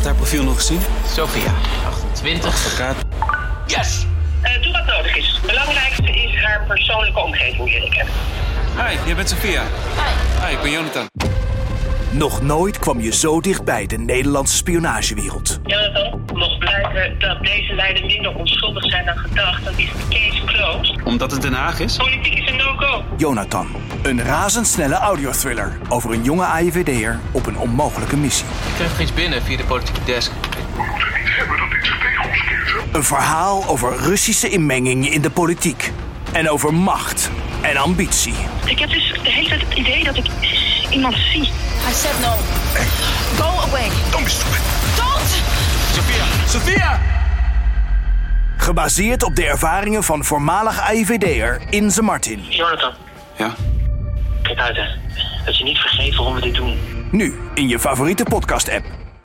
had haar profiel nog gezien? Sofia, 28. Advocaat. Yes! Doe wat nodig is. Het belangrijkste is haar persoonlijke omgeving leren kennen. Hi, jij bent Sofia. Hi. Hi, ik ben Jonathan. Nog nooit kwam je zo dichtbij de Nederlandse spionagewereld. Jonathan, mocht blijken dat deze leiden minder onschuldig zijn dan gedacht, dan is de case closed. Omdat het Den Haag is? Politiek is een no-go. Jonathan, een razendsnelle audiothriller over een jonge AIVD'er op een onmogelijke missie. Ik kreeg nog iets binnen via de politieke desk. Een verhaal over Russische inmenging in de politiek. En over macht en ambitie. Ik heb dus de hele tijd het idee dat ik iemand zie. I said no. Go away. Don't be stupid. Don't! Sofia! Gebaseerd op de ervaringen van voormalig AIVD'er Inze Martin. Jonathan, Ja? kijk uit hè. Dat je niet vergeet waarom we dit doen. Nu in je favoriete podcast-app.